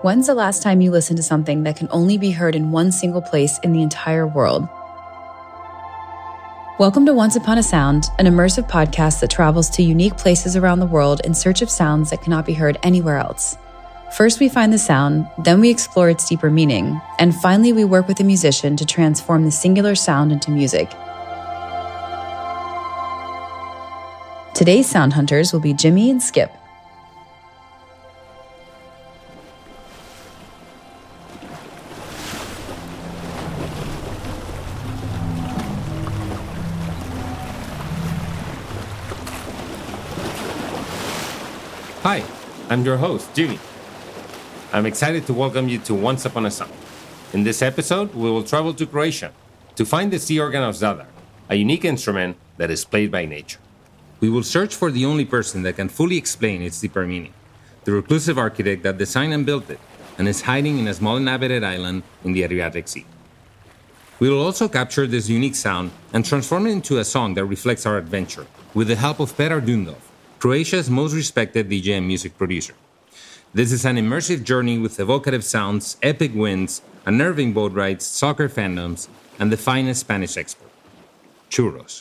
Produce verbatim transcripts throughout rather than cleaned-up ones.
When's the last time you listened to something that can only be heard in one single place in the entire world? Welcome to Once Upon a Sound, an immersive podcast that travels to unique places around the world in search of sounds that cannot be heard anywhere else. First, we find the sound, then we explore its deeper meaning, and finally, we work with a musician to transform the singular sound into music. Today's sound hunters will be Jimmy and Skip. Hi, I'm your host, Jimmy. I'm excited to welcome you to Once Upon a Sound. In this episode, we will travel to Croatia to find the sea organ of Zadar, a unique instrument that is played by nature. We will search for the only person that can fully explain its deeper meaning, the reclusive architect that designed and built it, and is hiding in a small inhabited island in the Adriatic Sea. We will also capture this unique sound and transform it into a song that reflects our adventure, with the help of Petar Dundov, Croatia's most respected D J and music producer. This is an immersive journey with evocative sounds, epic winds, unnerving boat rides, soccer fandoms, and the finest Spanish export, churros.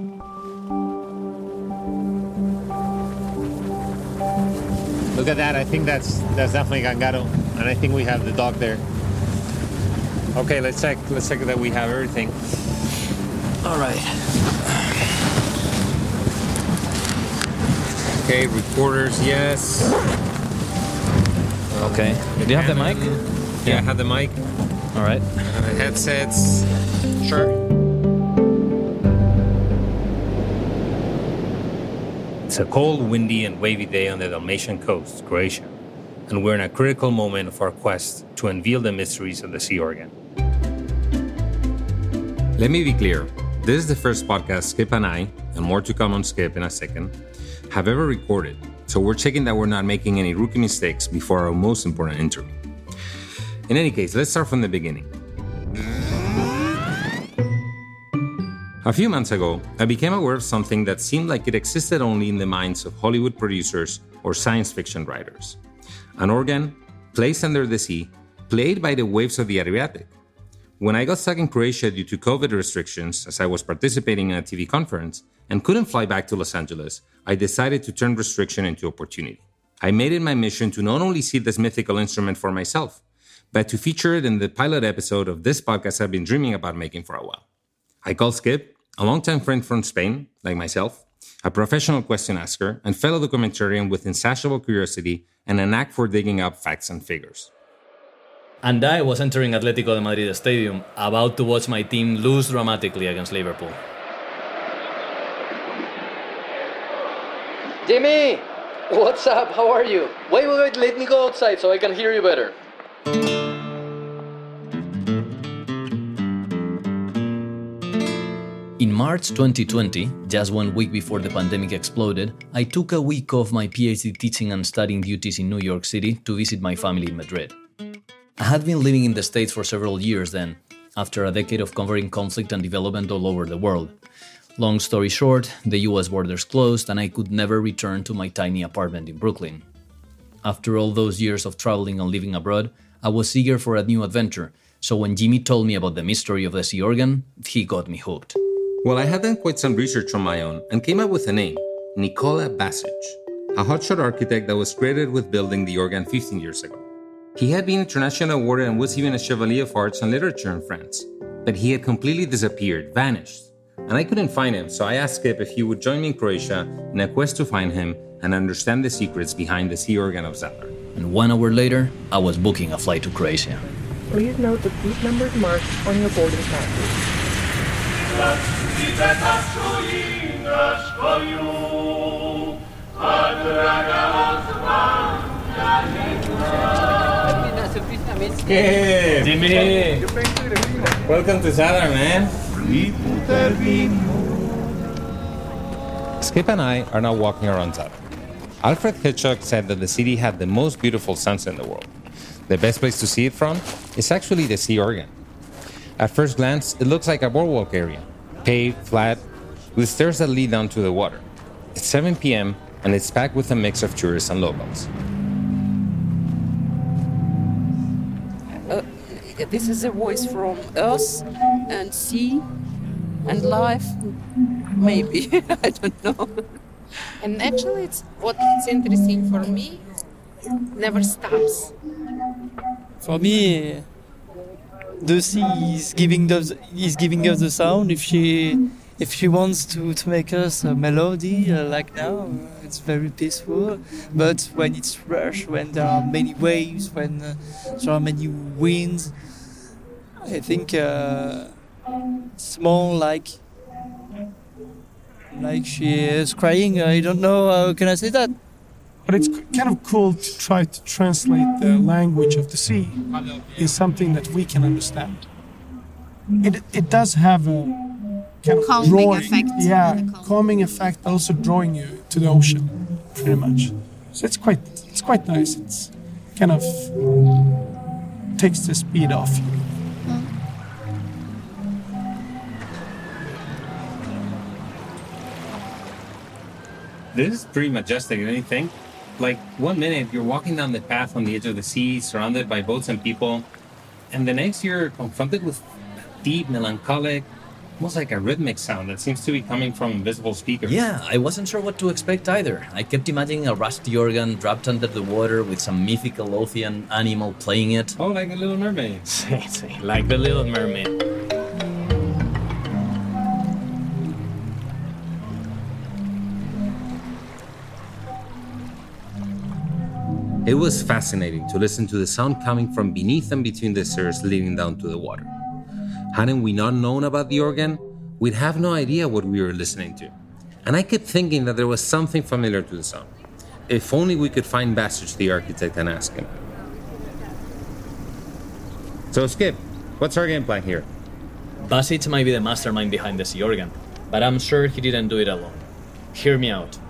Look at that, I think that's that's definitely Gangaro, and I think we have the dog there. Okay, let's check, let's check that we have everything. All right. Okay, recorders, yes. Okay. Do you have the mic? Yeah, yeah, I have the mic. All right. Uh, headsets. Sure. It's a cold, windy, and wavy day on the Dalmatian coast, Croatia, and we're in a critical moment of our quest to unveil the mysteries of the sea organ. Let me be clear. This is the first podcast Skip and I, and more to come on Skip in a second, have ever recorded, so we're checking that we're not making any rookie mistakes before our most important interview. In any case, let's start from the beginning. A few months ago, I became aware of something that seemed like it existed only in the minds of Hollywood producers or science fiction writers. An organ placed under the sea, played by the waves of the Adriatic. When I got stuck in Croatia due to COVID restrictions, as I was participating in a T V conference and couldn't fly back to Los Angeles, I decided to turn restriction into opportunity. I made it my mission to not only see this mythical instrument for myself, but to feature it in the pilot episode of this podcast I've been dreaming about making for a while. I called Skip, a longtime friend from Spain, like myself, a professional question asker, and fellow documentarian with insatiable curiosity and a knack for digging up facts and figures. And I was entering Atlético de Madrid Stadium, about to watch my team lose dramatically against Liverpool. Jimmy! What's up? How are you? Wait, wait, wait, let me go outside so I can hear you better. In March twenty twenty, just one week before the pandemic exploded, I took a week off my PhD teaching and studying duties in New York City to visit my family in Madrid. I had been living in the States for several years then, after a decade of covering conflict and development all over the world. Long story short, the U S borders closed and I could never return to my tiny apartment in Brooklyn. After all those years of traveling and living abroad, I was eager for a new adventure, so when Jimmy told me about the mystery of the sea organ, he got me hooked. Well, I had done quite some research on my own and came up with a name, Nikola Basic, a hotshot architect that was credited with building the organ fifteen years ago. He had been internationally awarded and was even a Chevalier of Arts and Literature in France, but he had completely disappeared, vanished. And I couldn't find him, so I asked Skip if he would join me in Croatia in a quest to find him and understand the secrets behind the sea organ of Zadar. And one hour later, I was booking a flight to Croatia. Please note the seat numbers marked on your boarding passes. Skip! Jimmy! Welcome to Zadar, man. Skip and I are now walking around Zadar. Alfred Hitchcock said that the city had the most beautiful sunset in the world. The best place to see it from is actually the sea organ. At first glance, it looks like a boardwalk area, paved, flat, with stairs that lead down to the water. It's seven p.m. and it's packed with a mix of tourists and locals. this is a voice from earth and sea and life. Maybe. I don't know. And actually, it's what's interesting for me, never stops. For me, the sea is giving us is giving us the sound. If she if she wants to, to make us a melody uh, like now, uh, it's very peaceful. But when it's rush, when there are many waves, when uh, there are many winds, I think uh, it's more like like she is crying. I don't know how can I say that. But it's kind of cool to try to translate the language of the sea in something that we can understand. It it does have a kind of calming drawing, effect. yeah, calming effect, but also drawing you to the ocean, pretty much. So it's quite it's quite nice. It's kind of takes the speed off you. This is pretty majestic, don't you think? Like, one minute you're walking down the path on the edge of the sea, surrounded by boats and people, and the next you're confronted with deep, melancholic, almost like a rhythmic sound that seems to be coming from invisible speakers. Yeah, I wasn't sure what to expect either. I kept imagining a rusty organ dropped under the water with some mythical ocean animal playing it. Oh, like a Little Mermaid. Like the Little Mermaid. It was fascinating to listen to the sound coming from beneath and between the stairs leading down to the water. Hadn't we not known about the organ, we'd have no idea what we were listening to. And I kept thinking that there was something familiar to the sound. If only we could find Basic, the architect, and ask him. So, Skip, what's our game plan here? Basic might be the mastermind behind the sea organ, but I'm sure he didn't do it alone. Hear me out.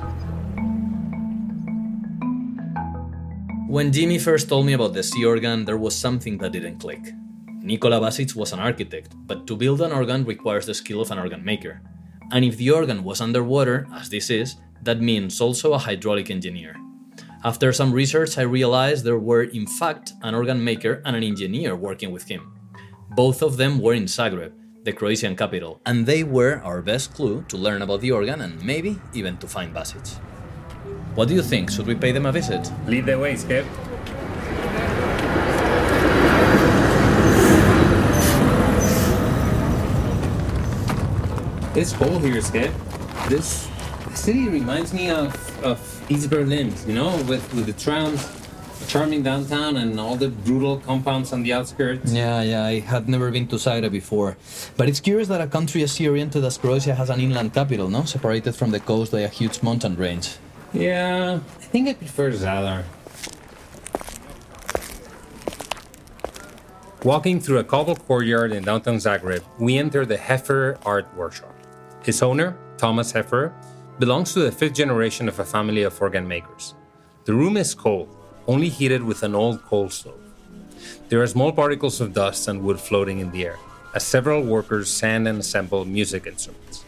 When Jimmy first told me about the sea organ, there was something that didn't click. Nikola Basic was an architect, but to build an organ requires the skill of an organ maker. And if the organ was underwater, as this is, that means also a hydraulic engineer. After some research, I realized there were in fact an organ maker and an engineer working with him. Both of them were in Zagreb, the Croatian capital, and they were our best clue to learn about the organ and maybe even to find Basic. What do you think? Should we pay them a visit? Lead the way, Skip. It's cold here, Skip. This city reminds me of, of East Berlin, you know, with, with the trams, a charming downtown, and all the brutal compounds on the outskirts. Yeah, yeah, I had never been to Zagreb before. But it's curious that a country as sea-oriented as Croatia has an inland capital, no? Separated from the coast by a huge mountain range. Yeah, I think I prefer Zadar. Walking through a cobbled courtyard in downtown Zagreb, we enter the Heffer Art Workshop. Its owner, Thomas Heffer, belongs to the fifth generation of a family of organ makers. The room is cold, only heated with an old coal stove. There are small particles of dust and wood floating in the air, as several workers sand and assemble music instruments.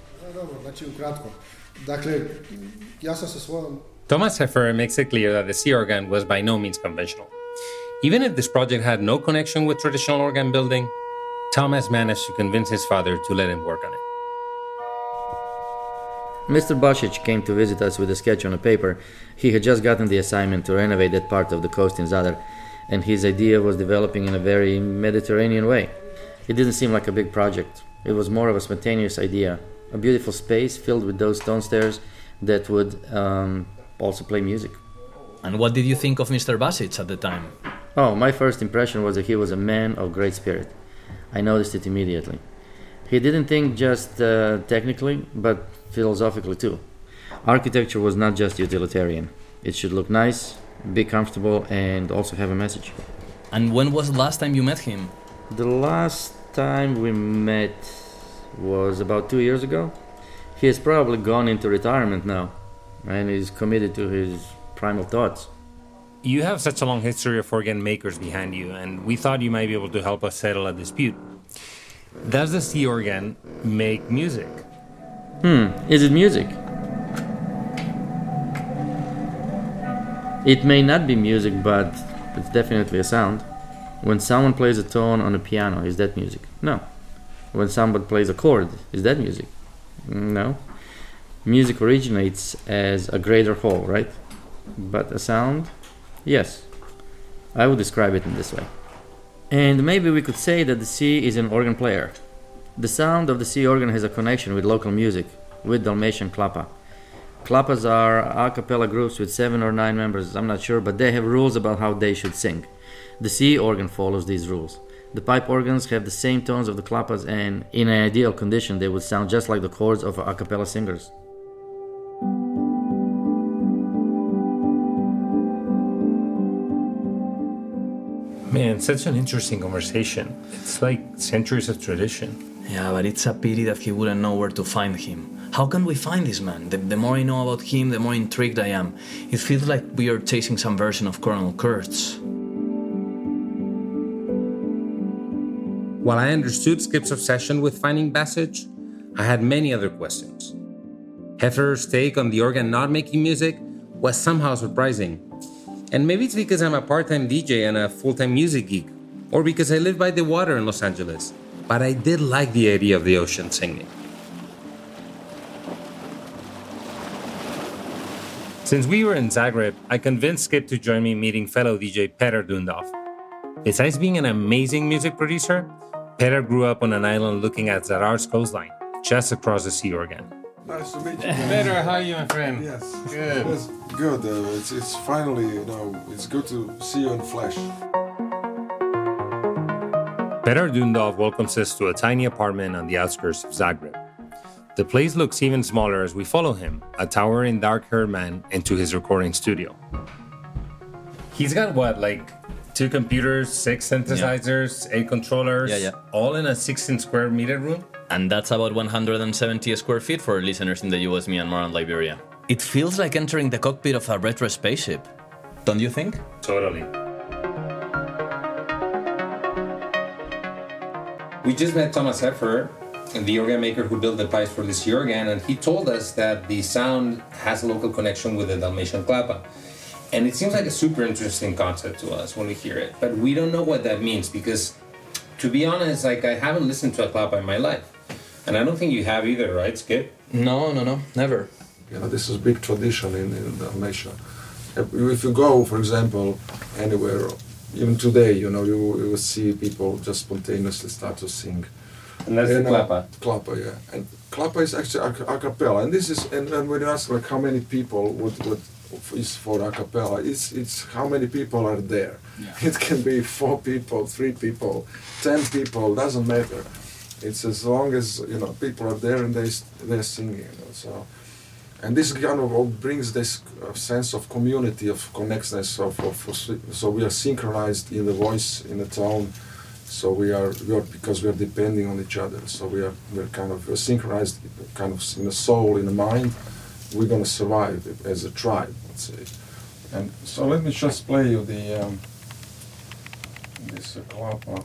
Thomas Heffer makes it clear that the sea organ was by no means conventional. Even if this project had no connection with traditional organ building, Thomas managed to convince his father to let him work on it. Mister Basic came to visit us with a sketch on a paper. He had just gotten the assignment to renovate that part of the coast in Zadar, and his idea was developing in a very Mediterranean way. It didn't seem like a big project. It was more of a spontaneous idea. A beautiful space filled with those stone stairs that would um, also play music. And what did you think of Mister Basic at the time? Oh, my first impression was that he was a man of great spirit. I noticed it immediately. He didn't think just uh, technically, but philosophically too. Architecture was not just utilitarian. It should look nice, be comfortable, and also have a message. And when was the last time you met him? The last time we met was about two years ago. He has probably gone into retirement now, and is committed to his prime of thoughts. You have such a long history of organ makers behind you, and we thought you might be able to help us settle a dispute. Does the sea organ make music? Hmm, is it music? It may not be music, but it's definitely a sound. When someone plays a tone on a piano, is that music? No. When someone plays a chord, is that music? No. Music originates as a greater whole, right? But a sound? Yes. I would describe it in this way. And maybe we could say that the sea is an organ player. The sound of the sea organ has a connection with local music, with Dalmatian klapa. Klapas are a cappella groups with seven or nine members, I'm not sure, but they have rules about how they should sing. The sea organ follows these rules. The pipe organs have the same tones of the klapas, and in an ideal condition they would sound just like the chords of a cappella singers. Man, such an interesting conversation. It's like centuries of tradition. Yeah, but it's a pity that he wouldn't know where to find him. How can we find this man? The, the more I know about him, the more intrigued I am. It feels like we are chasing some version of Colonel Kurtz. While I understood Skip's obsession with finding Basich, I had many other questions. Hefferer's take on the organ not making music was somehow surprising. And maybe it's because I'm a part-time D J and a full-time music geek, or because I live by the water in Los Angeles, but I did like the idea of the ocean singing. Since we were in Zagreb, I convinced Skip to join me meeting fellow D J Petar Dundov. Besides being an amazing music producer, Petar grew up on an island looking at Zarar's coastline, just across the sea organ. Nice to meet you. Petar, how are you, my friend? Yes. Good. Yes, good. Uh, it's, it's finally, you know, it's good to see you in flesh. Petar Dundov welcomes us to a tiny apartment on the outskirts of Zagreb. The place looks even smaller as we follow him, a towering dark-haired man, into his recording studio. He's got what, like two computers, six synthesizers, yeah. eight controllers, yeah, yeah. all in a sixteen square meter room? And that's about one hundred seventy square feet for listeners in the U S, Myanmar, and Liberia. It feels like entering the cockpit of a retro spaceship. Don't you think? Totally. We just met Thomas Hefferer, the organ maker who built the pipes for this organ, and he told us that the sound has a local connection with the Dalmatian klapa. And it seems like a super interesting concept to us when we hear it, but we don't know what that means because, to be honest, like I haven't listened to a klapa in my life. And I don't think you have either, right, Skip? No, no, no, never. You know, this is a big tradition in, in Dalmatia. If you go, for example, anywhere, even today, you know, you, you will see people just spontaneously start to sing. And that's and, the klapa? Uh, klapa, yeah. And klapa is actually a, a cappella. And this is, and, and when you ask like how many people would, would is for a cappella, it's, it's how many people are there. Yeah. It can be four people, three people, ten people, doesn't matter. It's as long as, you know, people are there and they, they're singing, you know, so. And this kind of brings this sense of community, of connectedness, of, of, so we are synchronized in the voice, in the tone, so we are, we are because we are depending on each other, so we are we're kind of we're synchronized, kind of in the soul, in the mind, we're going to survive as a tribe, let's say. And so let me just play you the, um, this uh, klapa.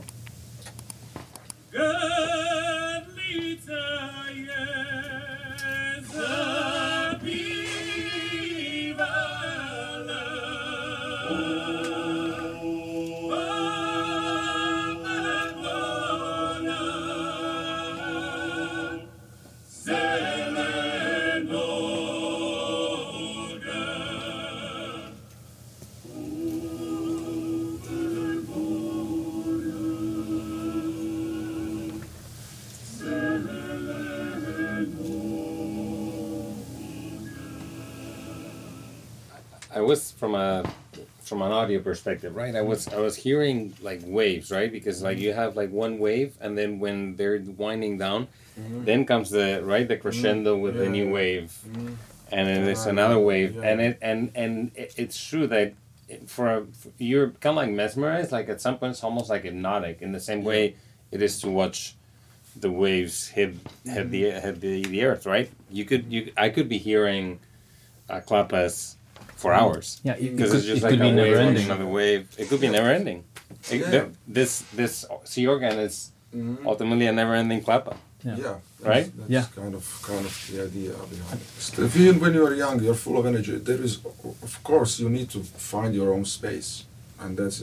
I was from a from an audio perspective, right? I was I was hearing like waves, right? Because like you have like one wave, and then when they're winding down, mm-hmm. then comes the right the crescendo with yeah, the new wave, mm-hmm. and then there's another wave, yeah. and it and and it, it's true that for, a, for you're kind of like mesmerized. Like at some point, it's almost like hypnotic in the same way it is to watch the waves hit hit the hit the, the earth, right? You could you I could be hearing uh, klapas for hours. Yeah, because it's just it like a wave, ending. Another wave. It could be never ending. It, yeah. the, this this sea organ is mm-hmm. ultimately a never-ending klapa. Yeah, yeah right. That's yeah, kind of kind of the idea behind it. If you, when you are young, you're full of energy. There is, of course, you need to find your own space, and that is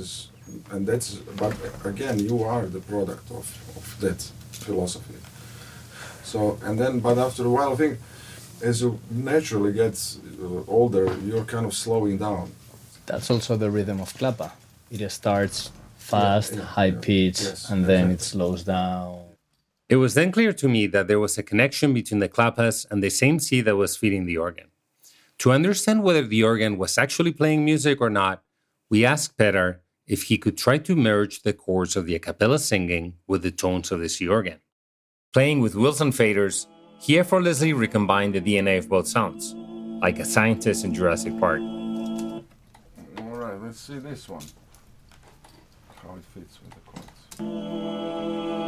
and that's. But again, you are the product of, of that philosophy. So and then, but after a while, I think, as you naturally get uh, older, you're kind of slowing down. That's also the rhythm of Klapa. It starts fast, yeah, yeah, high pitch, yeah, yes, and then exactly. It slows down. It was then clear to me that there was a connection between the Klapas and the same sea that was feeding the organ. To understand whether the organ was actually playing music or not, we asked Petar if he could try to merge the chords of the a cappella singing with the tones of the sea organ. Playing with Wilson faders, he effortlessly recombined the D N A of both sounds, like a scientist in Jurassic Park. All right, let's see this one. How it fits with the chords.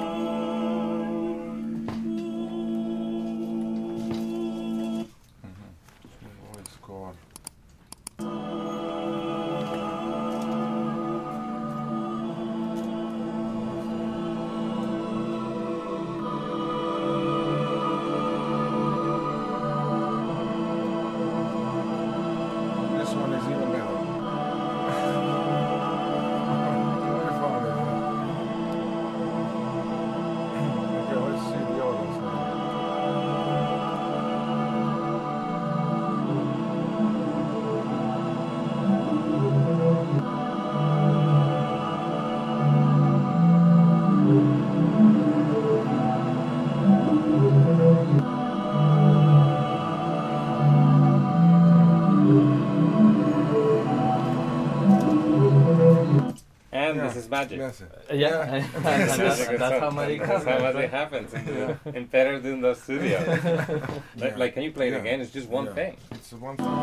Magic. Yes. Yeah, yeah. that's, that's, that's how magic happens. That's how magic happens in, the, in Petar doing the studio. like, yeah. like, can you play it yeah. again? It's just one yeah. thing. It's one thing.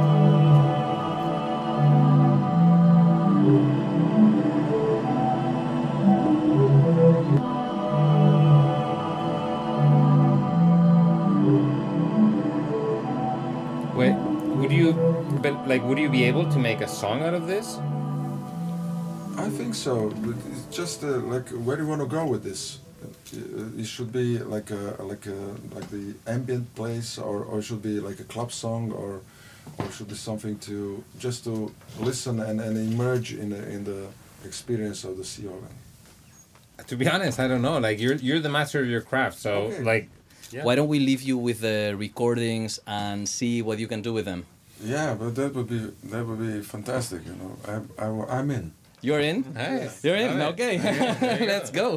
Wait, would you, but like, would you be able to make a song out of this? I think so. But it's just uh, like where do you want to go with this? Uh, it should be like a like a like the ambient place, or or it should be like a club song, or or should be something to just to listen and, and emerge in the, in the experience of the sea organ. To be honest, I don't know. Like you're you're the master of your craft, so okay. like. Yeah. Why don't we leave you with the recordings and see what you can do with them? Yeah, but that would be that would be fantastic. You know, I, I I'm in. You're in? Nice. You're in? Right. Okay. Okay. Let's go.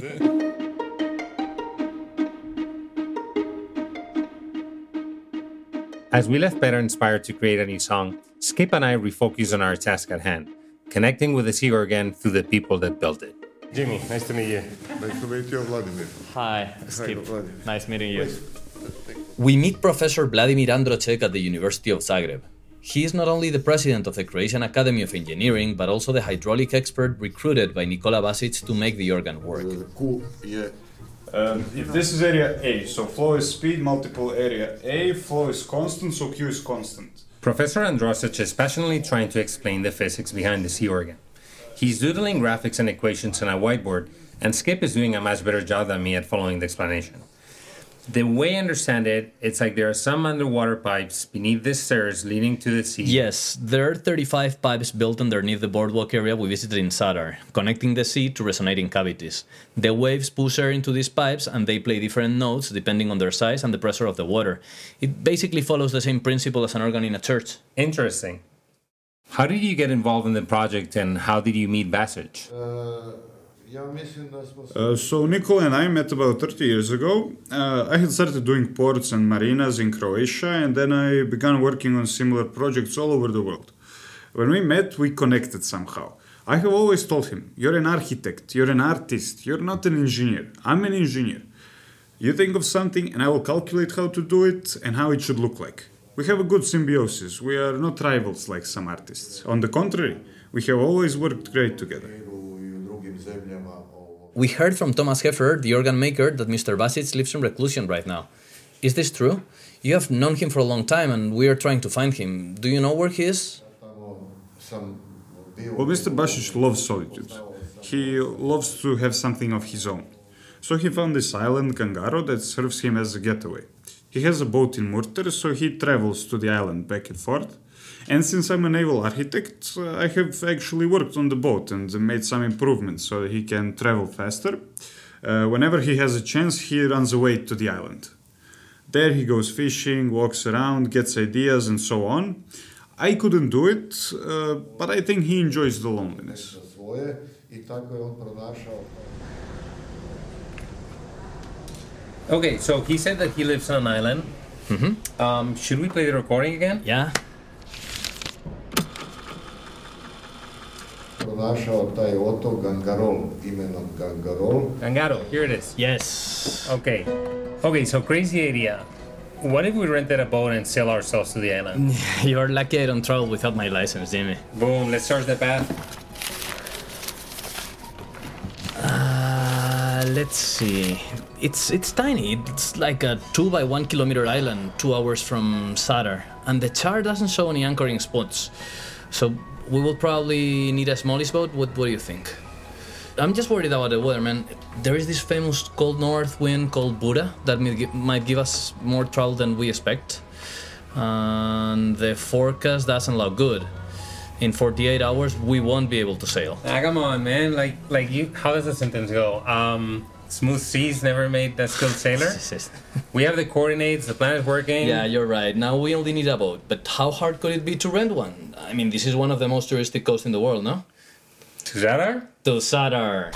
As we left Petar inspired to create a new song, Skip and I refocused on our task at hand, connecting with the sea organ through the people that built it. Jimmy, nice to meet you. Nice to meet you, Vladimir. Hi, Skip. Hi, Vladimir. Nice meeting you. We meet Professor Vladimir Androcek at the University of Zagreb. He is not only the president of the Croatian Academy of Engineering, but also the hydraulic expert recruited by Nikola Basic to make the organ work. Q, yeah. Um, if this is area A, so flow is speed, multiple area A, flow is constant, so Q is constant. Professor Androcek is passionately trying to explain the physics behind the sea organ. He's doodling graphics and equations on a whiteboard, and Skip is doing a much better job than me at following the explanation. The way I understand it, it's like there are some underwater pipes beneath the stairs leading to the sea. Yes, there are thirty-five pipes built underneath the boardwalk area we visited in Zadar, connecting the sea to resonating cavities. The waves push air into these pipes and they play different notes depending on their size and the pressure of the water. It basically follows the same principle as an organ in a church. Interesting. How did you get involved in the project and how did you meet Basic? Uh, Uh, so Nikola and I met about thirty years ago. Uh, I had started doing ports and marinas in Croatia, and then I began working on similar projects all over the world. When we met, we connected somehow. I have always told him, you're an architect, you're an artist, you're not an engineer. I'm an engineer. You think of something and I will calculate how to do it and how it should look like. We have a good symbiosis. We are not rivals like some artists. On the contrary, we have always worked great together. We heard from Thomas Heffer, the organ maker, that Mister Basic lives in reclusion right now. Is this true? You have known him for a long time and we are trying to find him. Do you know where he is? Well, Mister Basic loves solitude. He loves to have something of his own. So he found this island, Gangaro, that serves him as a getaway. He has a boat in Murter, so he travels to the island back and forth. And since I'm a naval architect, uh, I have actually worked on the boat and made some improvements so that he can travel faster. Uh, whenever he has a chance, he runs away to the island. There he goes fishing, walks around, gets ideas and so on. I couldn't do it, uh, but I think he enjoys the loneliness. Okay, so he said that he lives on an island. Mm-hmm. Um, should we play the recording again? Yeah. Pronašao taj otok Gangarol, imenom Gangarol. Gangaro, here it is. Yes. Okay. Okay, so crazy idea. What if we rented a boat and sail ourselves to the island? You're lucky I don't travel without my license, Jimmy. Boom, let's start the path. Uh, let's see. It's it's tiny. It's like a two by one kilometer island, two hours from Sadar, and the chart doesn't show any anchoring spots. So we will probably need a smallish boat. What What do you think? I'm just worried about the weather, man. There is this famous cold north wind called Buddha that might give us more trouble than we expect, and the forecast doesn't look good. In forty-eight hours, we won't be able to sail. Ah, come on, man. Like, like you. How does the sentence go? Um, smooth seas never made a skilled sailor. We have the coordinates. The plan is working. Yeah, you're right. Now we only need a boat. But how hard could it be to rent one? I mean, this is one of the most touristic coasts in the world, no? To Zadar? To Zadar.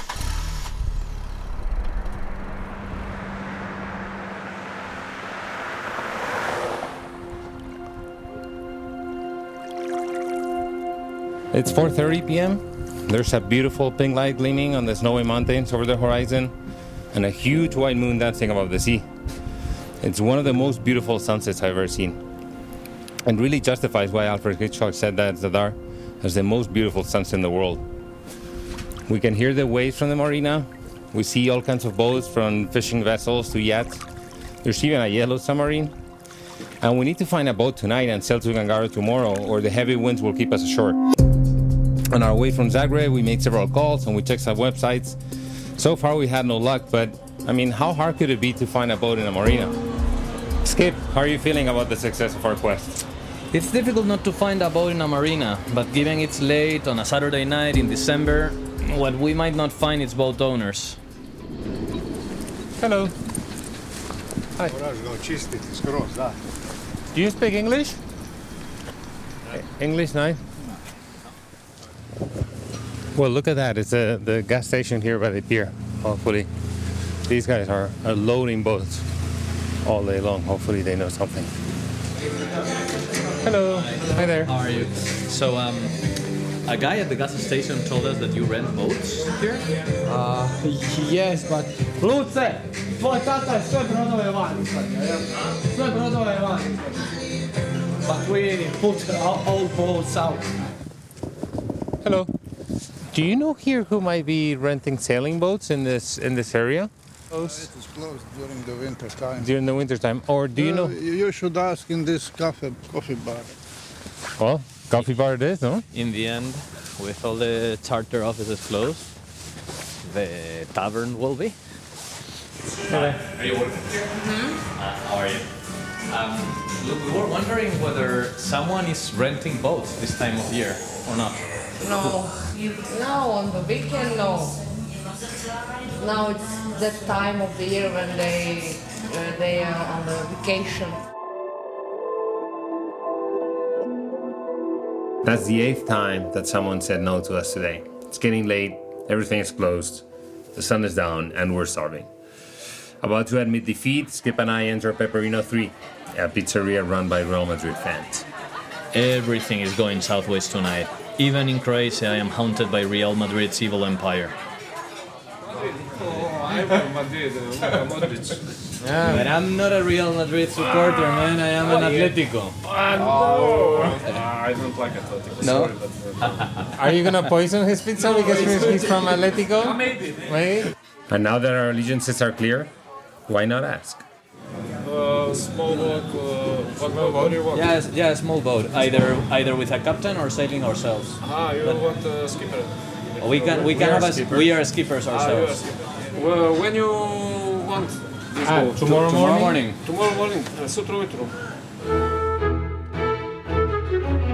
It's four thirty p.m. There's a beautiful pink light gleaming on the snowy mountains over the horizon and a huge white moon dancing above the sea. It's one of the most beautiful sunsets I've ever seen, and really justifies why Alfred Hitchcock said that Zadar is the most beautiful sunset in the world. We can hear the waves from the marina. We see all kinds of boats, from fishing vessels to yachts. There's even a yellow submarine. And we need to find a boat tonight and sail to Gangaro tomorrow, or the heavy winds will keep us ashore. On our way from Zagreb, we made several calls and we checked some websites. So far, we had no luck, but I mean, how hard could it be to find a boat in a marina? Skip, how are you feeling about the success of our quest? It's difficult not to find a boat in a marina, but given it's late on a Saturday night in December, what we might not find is boat owners. Hello. Hi. Do you speak English? English, nice. Well, look at that. It's a, the gas station here by the pier. Hopefully, these guys are, are loading boats all day long. Hopefully, they know something. Hello. Hi, Hi there. How are you? So, um, a guy at the gas station told us that you rent boats here? Uh, yes, but... Luce! Tvoj tata je sve brodove vani sad, sve brodove vani. But we put all boats out. Hello. Do you know here who might be renting sailing boats in this in this area? It is closed during the winter time. During the winter time, or do you Uh, know? You should ask in this cafe coffee bar. Well, coffee bar it is, no? In the end, with all the charter offices closed, the tavern will be. Hi. Are you working here? Mm-hmm. Uh, how are you? Um, look, we were wondering whether someone is renting boats this time of year or not. No, now on the weekend, no. Now it's that time of the year when they uh, they are on the vacation. That's the eighth time that someone said no to us today. It's getting late, everything is closed, the sun is down, and we're starving. About to admit defeat, Skip and I enter Pepperino three, a pizzeria run by Real Madrid fans. Everything is going southwest tonight. Even in Croatia, I am haunted by Real Madrid's evil empire. Yeah, but I'm not a Real Madrid supporter, man. I am an Atletico. Oh, I don't like Atletico. No? Sorry, but, Are you gonna poison his pizza because he's, he's from Atletico? Maybe. Maybe. And now that our allegiances are clear, why not ask? Uh, small boat. Uh, what boat? What do you want? Yes, yeah, a small boat. Either either with a captain or sailing ourselves. Ah, you But want a skipper? we can we can are have a skippers. we are skippers Ah, you are ourselves. skipper. Well, when you want this Ah, boat? tomorrow Tomorrow morning? morning. Tomorrow morning. Uh, Sutro ujutro.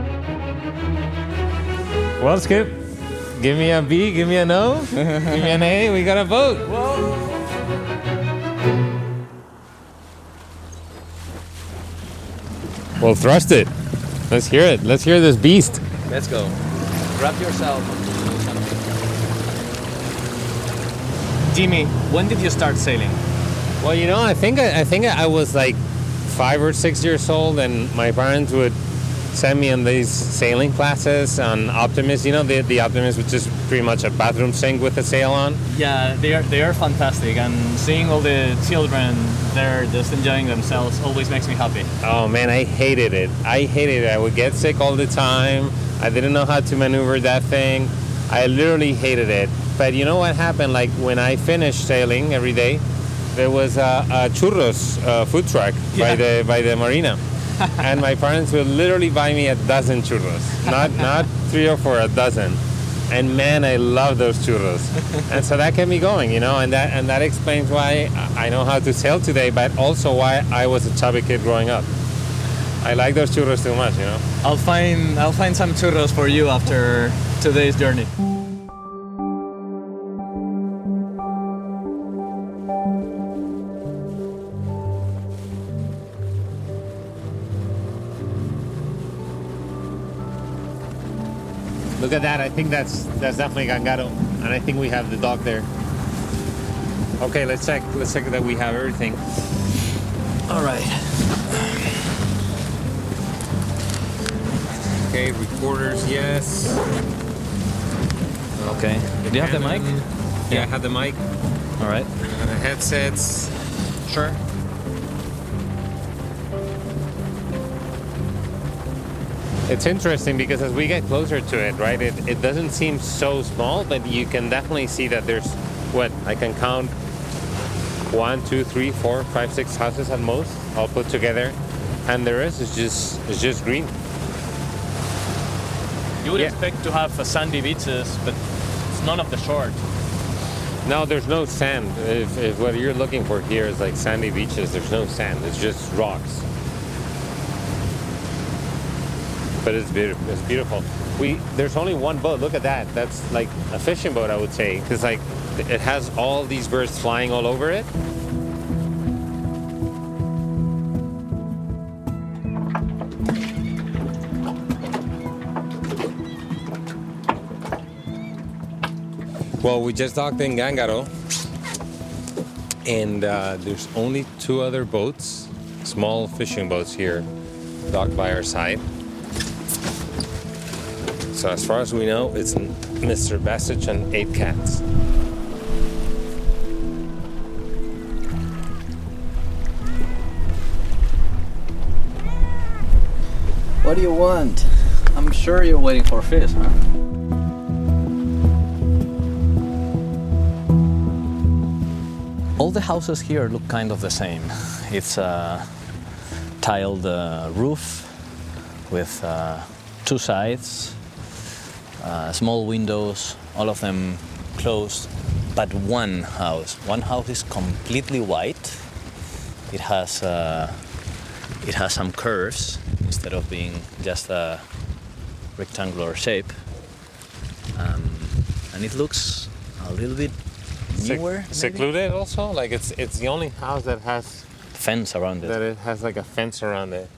Well, Skip, give me a B, give me a no, give me an A, we got a boat. Well, thrust it. Let's hear it. Let's hear this beast. Let's go. Wrap yourself onto something. Jimmy, when did you start sailing? Well, you know, I think I, I think I was like five or six years old, and my parents would send me on these sailing classes on Optimist. You know, the the Optimist, which is pretty much a bathroom sink with a sail on. Yeah, they are they are fantastic, and seeing all the children there just enjoying themselves always makes me happy. Oh man, I hated it. I hated it. I would get sick all the time. I didn't know how to maneuver that thing. I literally hated it. But you know what happened? Like when I finished sailing every day, there was a, a churros uh, food truck Yeah. by the by the marina, and my parents would literally buy me a dozen churros, not not three or four, a dozen. And man, I love those churros, and so that kept me going, you know, and that and that explains why I know how to sail today, but also why I was a chubby kid growing up. I like those churros too much, you know. I'll find I'll find some churros for you after today's journey. Look at that. I think that's that's definitely Gangaro, and I think we have the dog there. Okay, let's check. Let's check that we have everything. All right. Okay, recorders, yes. Okay. Do you have the mic? Yeah, I have the mic. All right. And the headsets. Sure. It's interesting because as we get closer to it, right, it, it doesn't seem so small, but you can definitely see that there's, what, I can count one, two, three, four, five, six houses at most, all put together, and the rest is just is just green. You would Yeah. expect to have uh, sandy beaches, but it's none of the shore. No, there's no sand. If, if what you're looking for here is like sandy beaches, there's no sand. It's just rocks. But it's beautiful. It's beautiful. We there's only one boat. Look at that. That's like a fishing boat, I would say, because like it has all these birds flying all over it. Well, we just docked in Gangaro, and uh, there's only two other boats, small fishing boats here, docked by our side. So as far as we know, it's Mister Bassage and eight cats. What do you want? I'm sure you're waiting for fish, huh? All the houses here look kind of the same. It's a tiled uh, roof with uh, two sides, uh, small windows, all of them closed, but one house. One house is completely white. It has uh, it has some curves instead of being just a rectangular shape, um, and it looks a little bit newer. Sec- secluded also, like it's it's the only house that has fence around it. That it has like a fence around it.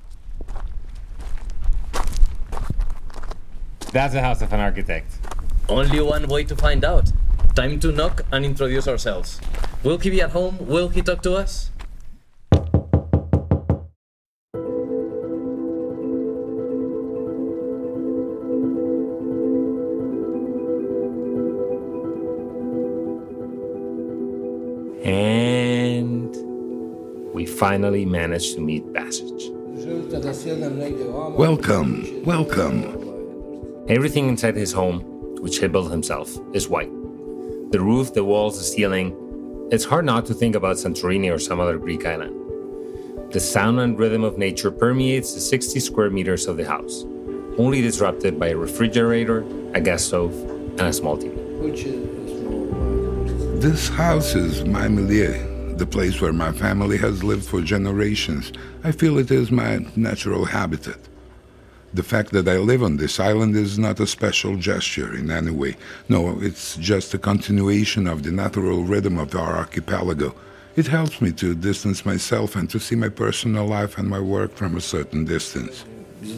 That's the house of an architect. Only one way to find out. Time to knock and introduce ourselves. Will he be at home? Will he talk to us? And we finally managed to meet Bassage. Welcome, welcome. Everything inside his home, which he built himself, is white. The roof, the walls, the ceiling. It's hard not to think about Santorini or some other Greek island. The sound and rhythm of nature permeates the sixty square meters of the house, only disrupted by a refrigerator, a gas stove, and a small T V. This house is my milieu, the place where my family has lived for generations. I feel it is my natural habitat. The fact that I live on this island is not a special gesture in any way. No, it's just a continuation of the natural rhythm of our archipelago. It helps me to distance myself and to see my personal life and my work from a certain distance.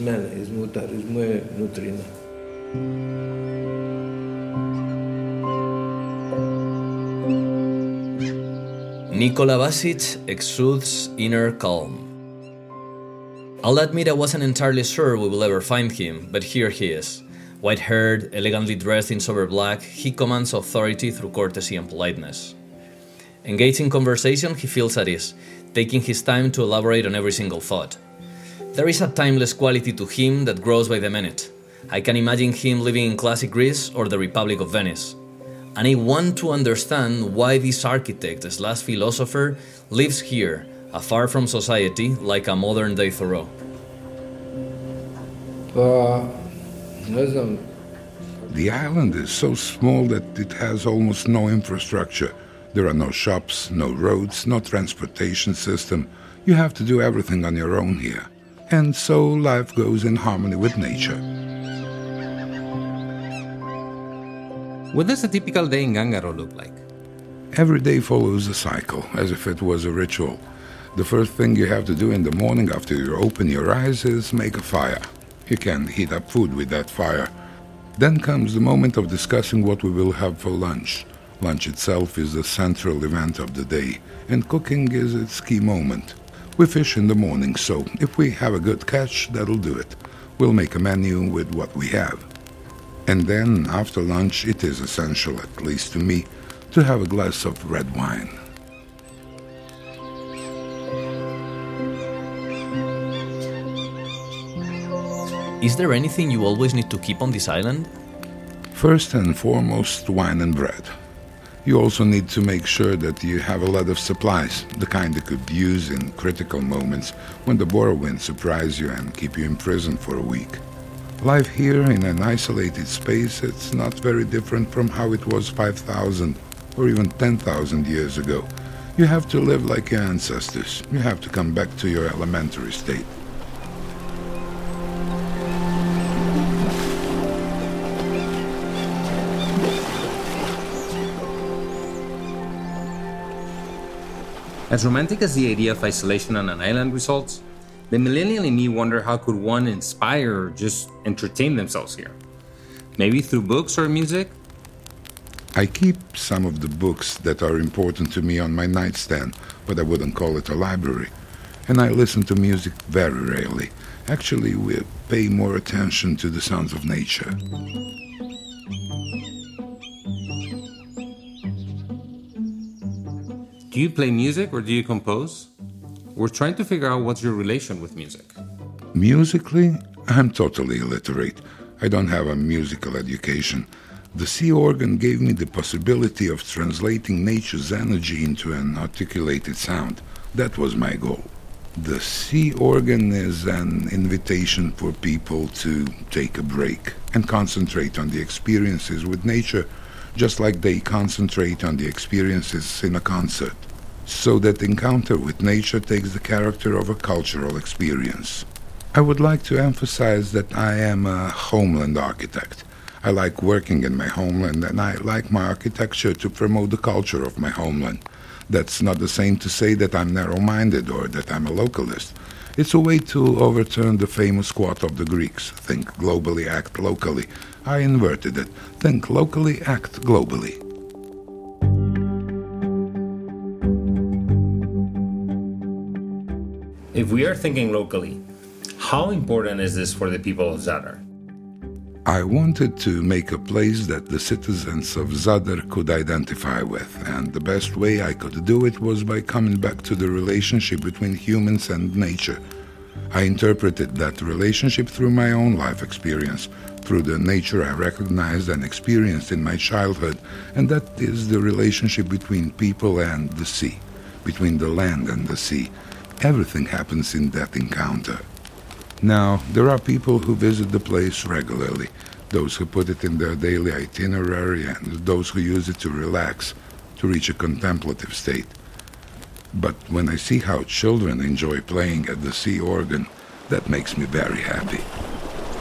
Nikola Vasic exudes inner calm. I'll admit I wasn't entirely sure we will ever find him, but here he is. White-haired, elegantly dressed in sober black, he commands authority through courtesy and politeness. Engaged in conversation, he feels at ease, taking his time to elaborate on every single thought. There is a timeless quality to him that grows by the minute. I can imagine him living in classic Greece or the Republic of Venice. And I want to understand why this architect slash philosopher lives here, afar from society, like a modern-day Thoreau. The island is so small that it has almost no infrastructure. There are no shops, no roads, no transportation system. You have to do everything on your own here. And so life goes in harmony with nature. What does a typical day in Ngangaro look like? Every day follows a cycle, as if it was a ritual. The first thing you have to do in the morning after you open your eyes is make a fire. You can heat up food with that fire. Then comes the moment of discussing what we will have for lunch. Lunch itself is the central event of the day, and cooking is its key moment. We fish in the morning, so if we have a good catch, that'll do it. We'll make a menu with what we have. And then, after lunch, it is essential, at least to me, to have a glass of red wine. Is there anything you always need to keep on this island? First and foremost, wine and bread. You also need to make sure that you have a lot of supplies, the kind you could use in critical moments when the whirlwind surprise you and keep you in prison for a week. Life here in an isolated space, it's not very different from how it was five thousand or even ten thousand years ago. You have to live like your ancestors. You have to come back to your elementary state. As romantic as the idea of isolation on an island results, the millennial in me wonder how could one inspire or just entertain themselves here? Maybe through books or music? I keep some of the books that are important to me on my nightstand, but I wouldn't call it a library. And I listen to music very rarely. Actually, we pay more attention to the sounds of nature. Do you play music or do you compose? We're trying to figure out what's your relation with music. Musically, I'm totally illiterate. I don't have a musical education. The sea organ gave me the possibility of translating nature's energy into an articulated sound. That was my goal. The sea organ is an invitation for people to take a break and concentrate on the experiences with nature, just like they concentrate on the experiences in a concert. So that encounter with nature takes the character of a cultural experience. I would like to emphasize that I am a homeland architect. I like working in my homeland, and I like my architecture to promote the culture of my homeland. That's not the same to say that I'm narrow-minded or that I'm a localist. It's a way to overturn the famous quote of the Greeks, think globally, act locally. I inverted it, think locally, act globally. If we are thinking locally, how important is this for the people of Zadar? I wanted to make a place that the citizens of Zadar could identify with, and the best way I could do it was by coming back to the relationship between humans and nature. I interpreted that relationship through my own life experience, through the nature I recognized and experienced in my childhood, and that is the relationship between people and the sea, between the land and the sea. Everything happens in that encounter. Now, there are people who visit the place regularly, those who put it in their daily itinerary and those who use it to relax, to reach a contemplative state. But when I see how children enjoy playing at the sea organ, that makes me very happy.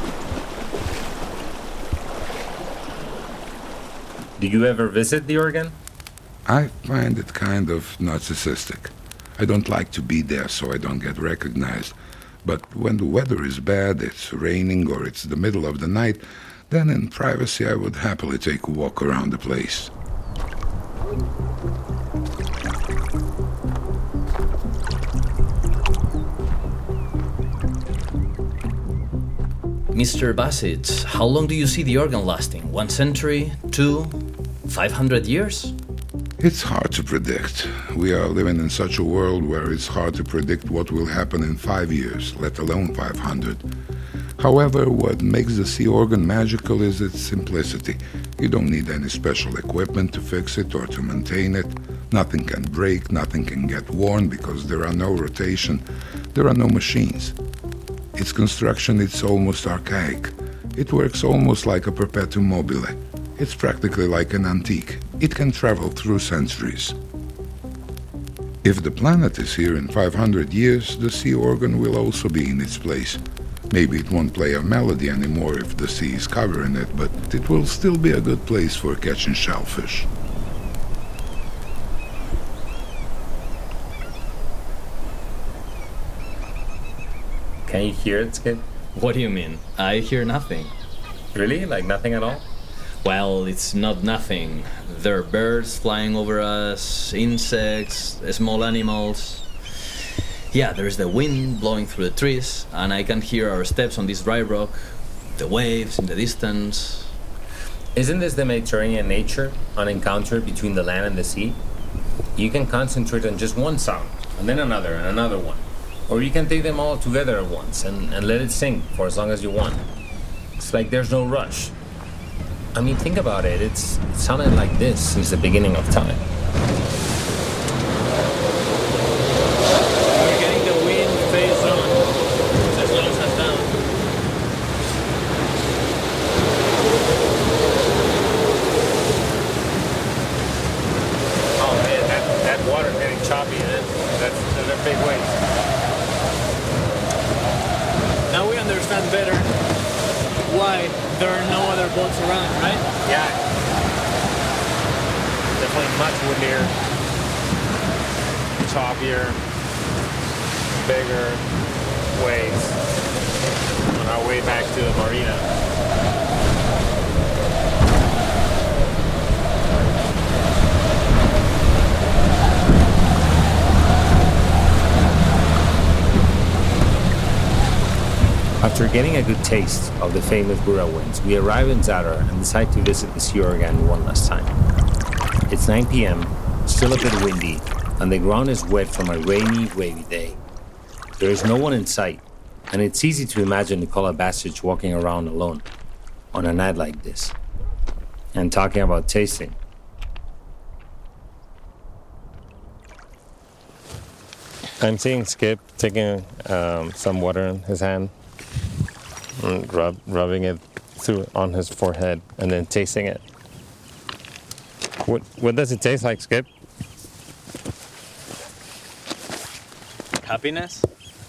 Do you ever visit the organ? I find it kind of narcissistic. I don't like to be there so I don't get recognized. But when the weather is bad, it's raining or it's the middle of the night, then in privacy I would happily take a walk around the place. Mister Bassett, how long do you see the organ lasting? One century? Two? Five hundred years? It's hard to predict. We are living in such a world where it's hard to predict what will happen in five years, let alone five hundred. However, what makes the sea organ magical is its simplicity. You don't need any special equipment to fix it or to maintain it. Nothing can break, nothing can get worn because there are no rotation, there are no machines. Its construction is almost archaic. It works almost like a perpetuum mobile. It's practically like an antique. It can travel through centuries. If the planet is here in five hundred years, the sea organ will also be in its place. Maybe it won't play a melody anymore if the sea is covering it, but it will still be a good place for catching shellfish. Can you hear it, Skip? What do you mean? I hear nothing. Really? Like nothing at all? Well, it's not nothing. There are birds flying over us, insects, small animals. Yeah, there's the wind blowing through the trees, and I can hear our steps on this dry rock, the waves in the distance. Isn't this the Mediterranean nature, an encounter between the land and the sea? You can concentrate on just one sound, and then another, and another one. Or you can take them all together at once and, and let it sing for as long as you want. It's like there's no rush. I mean, think about it. It's it sounded like this since the beginning of time. We're getting the wind phase on. It slows us down. Oh man, that, that water's getting choppy, and that's, those are big waves. Now we understand better why there are no other boats around, right? Yeah. Definitely much windier, choppier, bigger waves on our way back to the marina. After getting a good taste of the famous Bura winds, we arrive in Zadar and decide to visit the sea organ one last time. It's nine p m, still a bit windy, and the ground is wet from a rainy, wavy day. There is no one in sight, and it's easy to imagine Nikola Bassett walking around alone on a night like this and talking about tasting. I'm seeing Skip taking um, some water in his hand, and rub, rubbing it through on his forehead, and then tasting it. What what does it taste like, Skip? Happiness.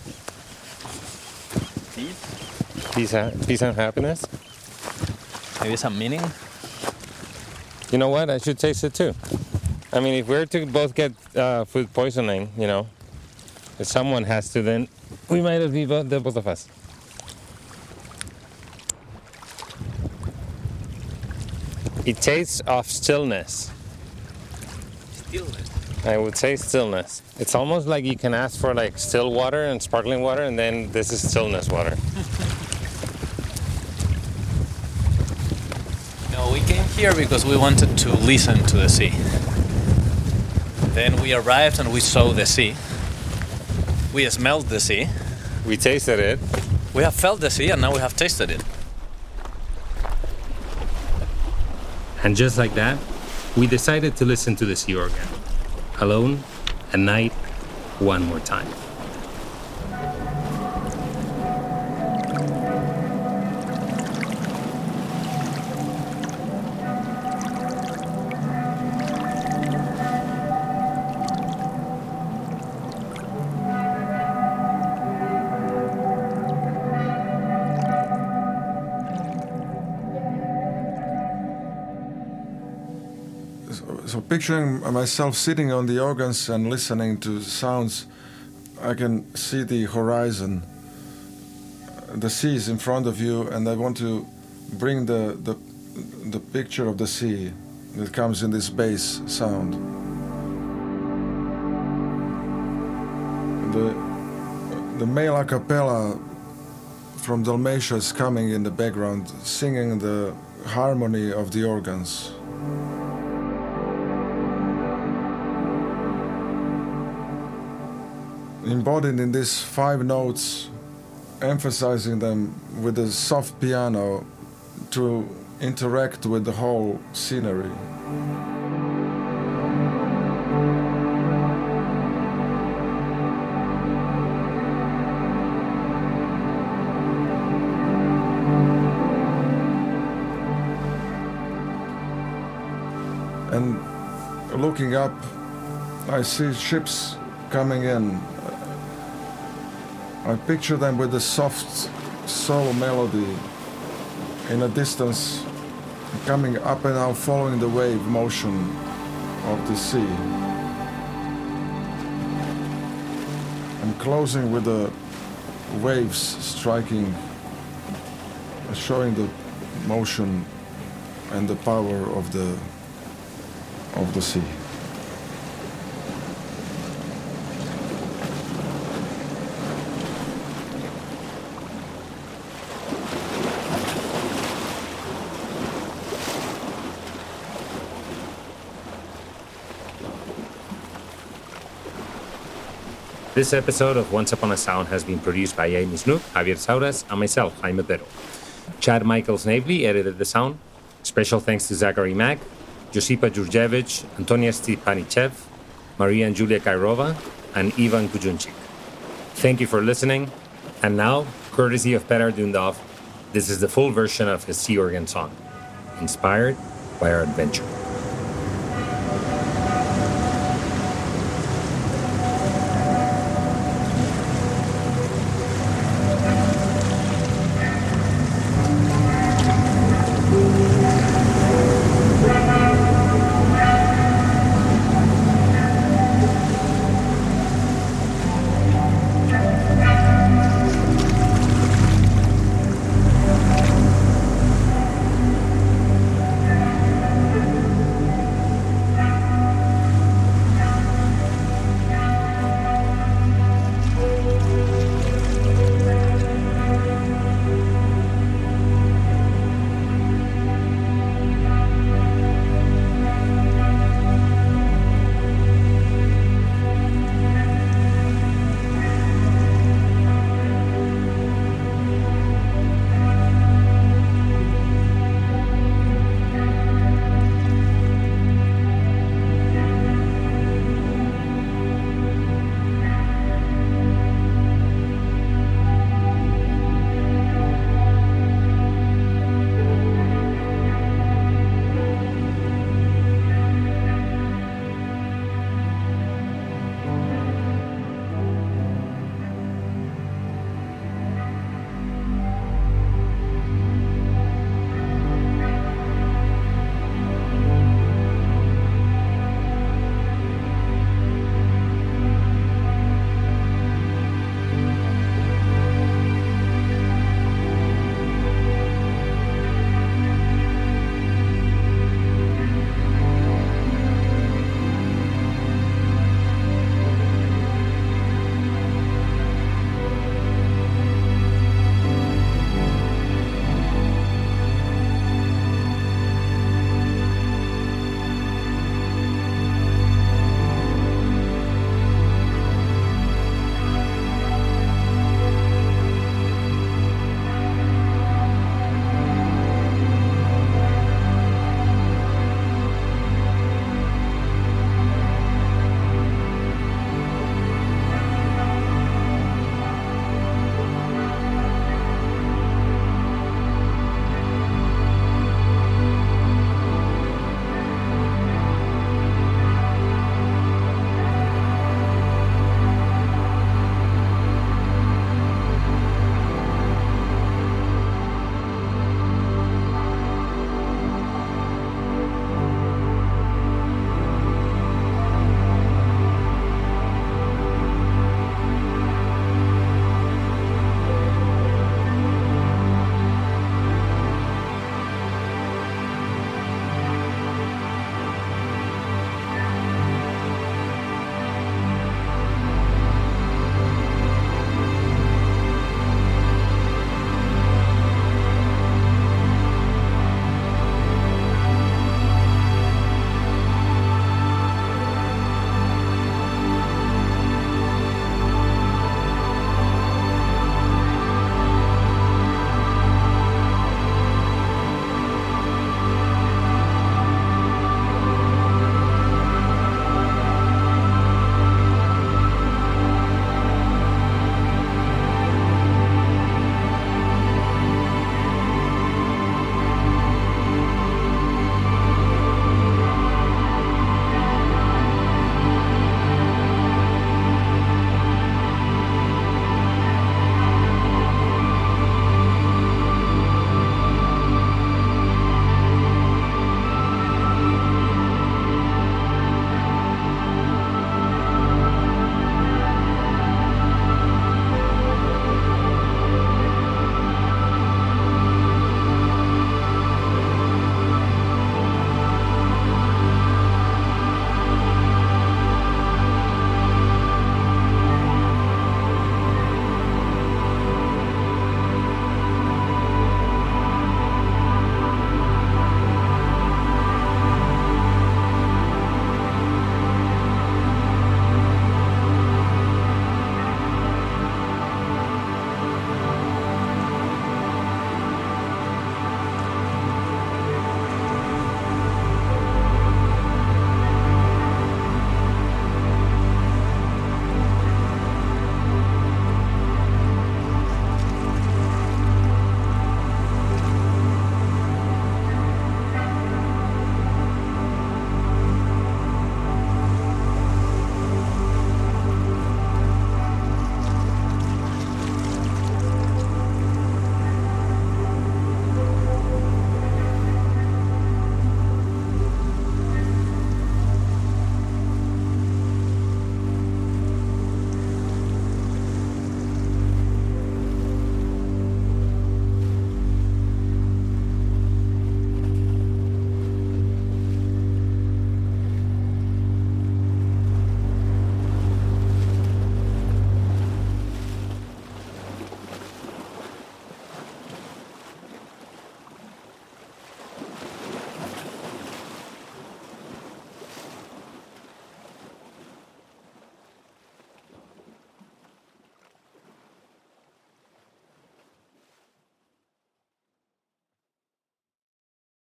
Peace. Peace, peace and happiness. Maybe some meaning. You know what? I should taste it too. I mean, if we're to both get uh, food poisoning, you know, if someone has to, then we might as well be both, the both of us. It tastes of stillness. Stillness. I would say stillness. It's almost like you can ask for like still water and sparkling water, and then this is stillness water. No, we came here because we wanted to listen to the sea. Then we arrived and we saw the sea. We smelled the sea. We tasted it. We have felt the sea and now we have tasted it. And just like that, we decided to listen to the sea organ, alone, at night, one more time. So picturing myself sitting on the organs and listening to sounds, I can see the horizon. The sea is in front of you, and I want to bring the, the, the picture of the sea that comes in this bass sound. The, the male a cappella from Dalmatia is coming in the background, singing the harmony of the organs. Embodied in these five notes, emphasizing them with a soft piano to interact with the whole scenery. And looking up, I see ships coming in. I picture them with a soft solo melody in a distance, coming up and out, following the wave motion of the sea. And closing with the waves striking, showing the motion and the power of the of the sea. This episode of Once Upon a Sound has been produced by Amy Snook, Javier Sauras, and myself, Jaime Pero. Chad Michael Snavely edited the sound. Special thanks to Zachary Mack, Josipa Jurjevic, Antonia Stepanichev, Maria and Julia Kairova, and Ivan Kujunchik. Thank you for listening. And now, courtesy of Petar Dundov, this is the full version of his sea organ song, inspired by our adventure.